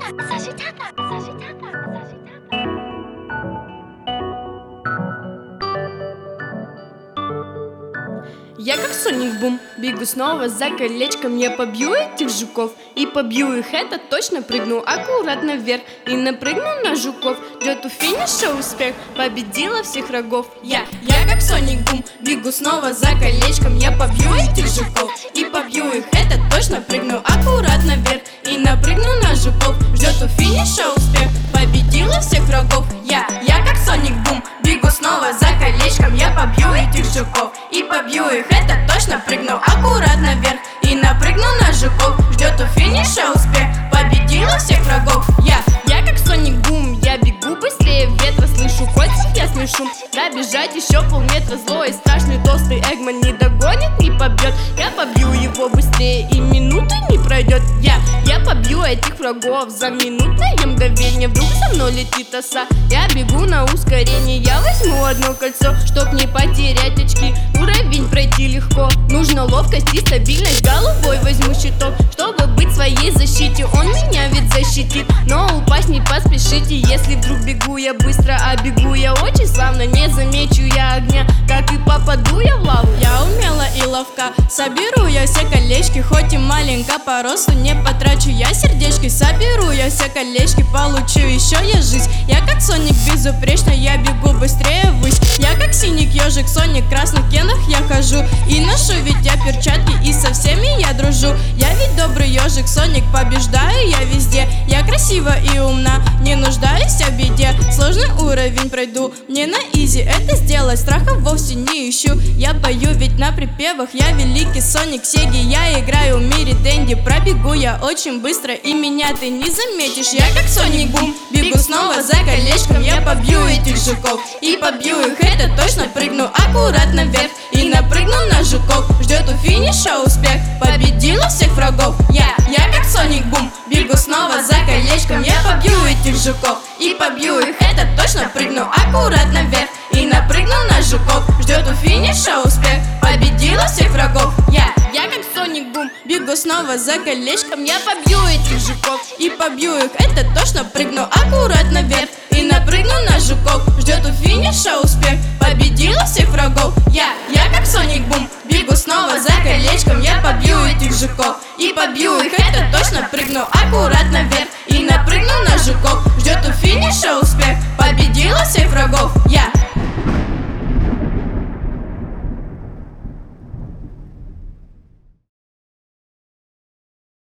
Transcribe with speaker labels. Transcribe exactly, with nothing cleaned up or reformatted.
Speaker 1: Я как Соник Бум, бегу снова за колечком. Я побью этих жуков и побью их, это точно. Прыгну аккуратно вверх и напрыгну на жуков. Ждет у финиша успех, победила всех врагов. Я, я как Соник Бум, бегу снова за колечком. Я побью этих жуков и побью их, это точно. Прыгну аккуратно вверх и напрыгну на жуков. Ждет у финиша успех, победила всех врагов. Я, я как Соник Бум, бегу снова за колечком. Я побью этих жуков и побью их, это точно. Прыгну аккуратно вверх и напрыгну на жуков. Ждет у финиша успех, победила всех врагов. Я, я как Соник Бум, я бегу быстрее ветра. Слышу котик, ясный шум, добежать еще полметра. Злой и страшный толстый Эгман не догонит, не побьет. Я побью его быстрее и минуты не пройдет. Я, я побью этих врагов за минутное мгновение. Вдруг за мной летит оса, я бегу на ускорение. Я возьму одно кольцо, чтоб не потерять очки. Уровень пройти легко, нужно ловкость и стабильность. Головой возьму щиток, чтобы быть в своей защите. Он меня ведь защитит, но упасть не поспешите. Если вдруг бегу я быстро, а бегу я очень славно, не замечу я огня, как и попаду я в лаву.
Speaker 2: Я умела и ловка, соберу я все колечки. Хоть и маленько по росту, не потрачу я сердечки. Соберу я все колечки, получу еще я жизнь. Я как Соник безупречно, я бегу быстрее ввысь. Я как синий ежик, Соник в красных кенах я хожу. И ношу ведь я перчатки, и со всеми я дружу. Я ведь добрый ежик, Соник, побеждаю я везде. Я красива и умна, не нуждаюсь в беде. Сложный уровень пройду, мне на изи это сделать. Страха вовсе не ищу, я пою ведь на припевах. Я великий Соник Сеги, я играю в мире Дэнди. Пробегу я очень быстро, и меня ты не заметишь. Я как Соник Бум, бегу снова за колечком. Я побью этих жуков и побью их, это точно. Прыгну аккуратно вверх и напрыгну на жуков. Ждет у финиша успех, победила всех врагов. Я, я как Соник Бум, бегу снова за колечком. Я побью этих жуков и побью их, это точно. Прыгну аккуратно вверх и напрыгну на жуков. Ждет у финиша успех, победила всех врагов. Я,
Speaker 1: Я как Соник Бум,
Speaker 2: бегу снова за колечком. Я побью этих жуков и побью их, это точно. Прыгну аккуратно вверх и напрыгну на жуков. Ждет у финиша успех, победила всех врагов. Я, я как Соник Бум, бегу снова за колечком. Я побью этих жуков